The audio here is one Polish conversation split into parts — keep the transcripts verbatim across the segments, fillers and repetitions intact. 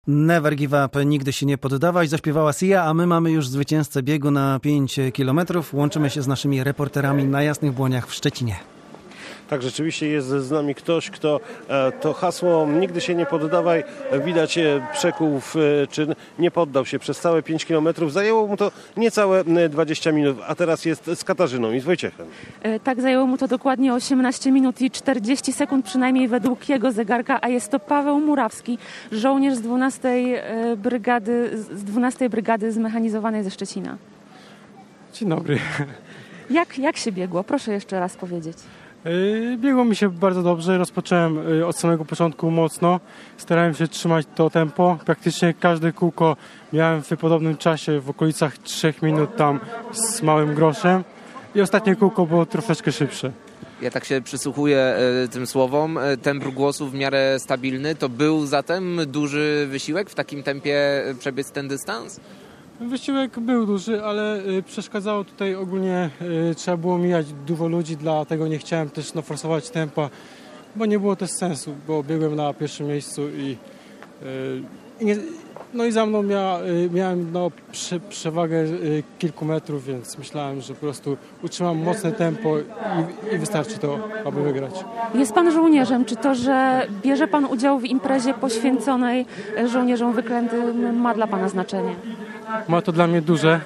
Never give up, nigdy się nie poddawaj, zaśpiewała Sia, a my mamy już zwycięzcę biegu na pięć kilometrów. Łączymy się z naszymi reporterami na Jasnych Błoniach w Szczecinie. Tak, rzeczywiście jest z nami ktoś, kto to hasło nigdy się nie poddawaj, widać przekuł w czyn, nie poddał się przez całe pięć kilometrów. Zajęło mu to niecałe dwadzieścia minut, a teraz jest z Katarzyną i z Wojciechem. Tak, zajęło mu to dokładnie osiemnaście minut i czterdzieści sekund przynajmniej według jego zegarka, a jest to Paweł Murawski, żołnierz z dwunastej brygady, z dwunastej brygady zmechanizowanej ze Szczecina. Dzień dobry. Jak, jak się biegło? Proszę jeszcze raz powiedzieć. Biegło mi się bardzo dobrze, rozpocząłem od samego początku mocno, starałem się trzymać to tempo, praktycznie każde kółko miałem w podobnym czasie, w okolicach trzech minut tam z małym groszem i ostatnie kółko było troszeczkę szybsze. Ja tak się przysłuchuję y, tym słowom, temp głosu w miarę stabilny, to był zatem duży wysiłek w takim tempie przebiec ten dystans? Wysiłek był duży, ale y, przeszkadzało tutaj ogólnie, y, trzeba było mijać dużo ludzi, dlatego nie chciałem też no, forsować tempa, bo nie było też sensu, bo biegłem na pierwszym miejscu i, y, i nie, no i za mną mia, y, miałem no, prze, przewagę y, kilku metrów, więc myślałem, że po prostu utrzymam mocne tempo i, i wystarczy to, aby wygrać. Jest pan żołnierzem. Czy to, że bierze pan udział w imprezie poświęconej żołnierzom wyklętym, ma dla pana znaczenie? Ma to dla mnie duże.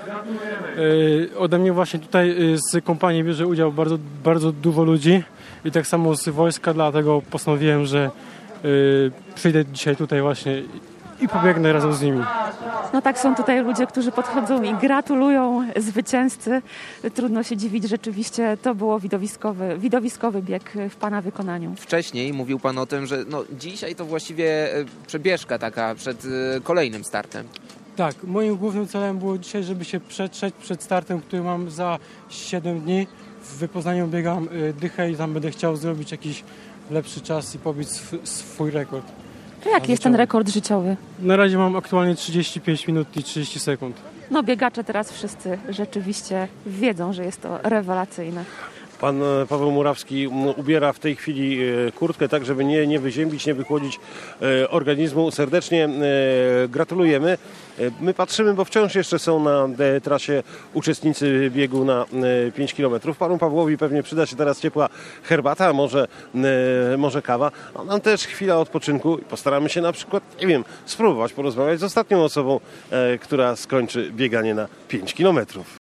Yy, ode mnie właśnie tutaj yy, z kompanii bierze udział bardzo, bardzo dużo ludzi i tak samo z wojska, dlatego postanowiłem, że yy, przyjdę dzisiaj tutaj właśnie i pobiegnę razem z nimi. No tak, są tutaj ludzie, którzy podchodzą i gratulują zwycięzcy. Trudno się dziwić, rzeczywiście to było widowiskowy, widowiskowy bieg w pana wykonaniu. Wcześniej mówił pan o tym, że no, dzisiaj to właściwie przebieżka taka przed kolejnym startem. Tak, moim głównym celem było dzisiaj, żeby się przetrzeć przed startem, który mam za siedem dni. W Poznaniu biegam dychę i tam będę chciał zrobić jakiś lepszy czas i pobić sw- swój rekord. To jaki jest ten rekord życiowy? Na razie mam aktualnie trzydzieści pięć minut i trzydzieści sekund. No biegacze teraz wszyscy rzeczywiście wiedzą, że jest to rewelacyjne. Pan Paweł Murawski ubiera w tej chwili kurtkę, tak żeby nie, nie wyziębić, nie wychłodzić organizmu. Serdecznie gratulujemy. My patrzymy, bo wciąż jeszcze są na trasie uczestnicy biegu na pięć kilometrów. Panu Pawłowi pewnie przyda się teraz ciepła herbata, może, może kawa. A nam też chwila odpoczynku i postaramy się na przykład, nie wiem, spróbować porozmawiać z ostatnią osobą, która skończy bieganie na pięć kilometrów.